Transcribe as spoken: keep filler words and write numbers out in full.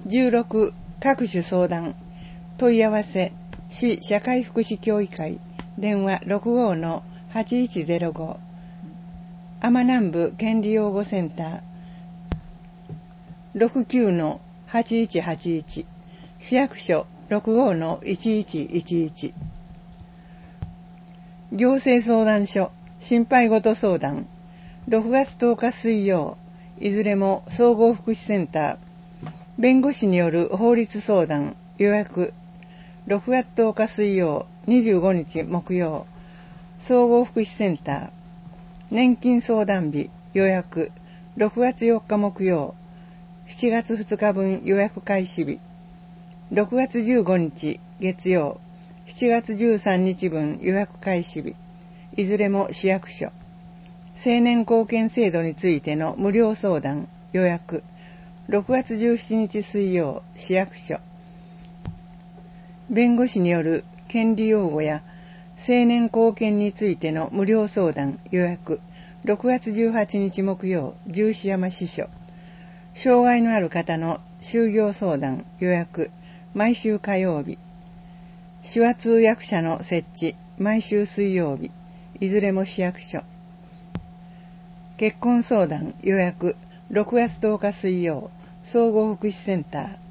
じゅうろく各種相談問い合わせ市社会福祉協議会電話 ろくごのはちいちゼロご 天南部権利擁護センター ろくきゅうのはちいちはちいち 市役所 ろくごのいちいちいちいち行政相談所心配事相談ろくがつとおか水曜いずれも総合福祉センター弁護士による法律相談予約ろくがつとおか水曜にじゅうごにち木曜総合福祉センター年金相談日予約ろくがつよっか木曜しちがつふつか分予約開始日ろくがつじゅうごにち月曜しちがつじゅうさんにち分予約開始日いずれも市役所青年貢献制度についての無料相談予約ろくがつじゅうしちにち水曜市役所弁護士による権利擁護や青年貢献についての無料相談予約ろくがつじゅうはちにち木曜十四山支所障害のある方の就業相談予約毎週火曜日手話通訳者の設置毎週水曜日いずれも市役所結婚相談予約ろくがつとおか水曜総合福祉センター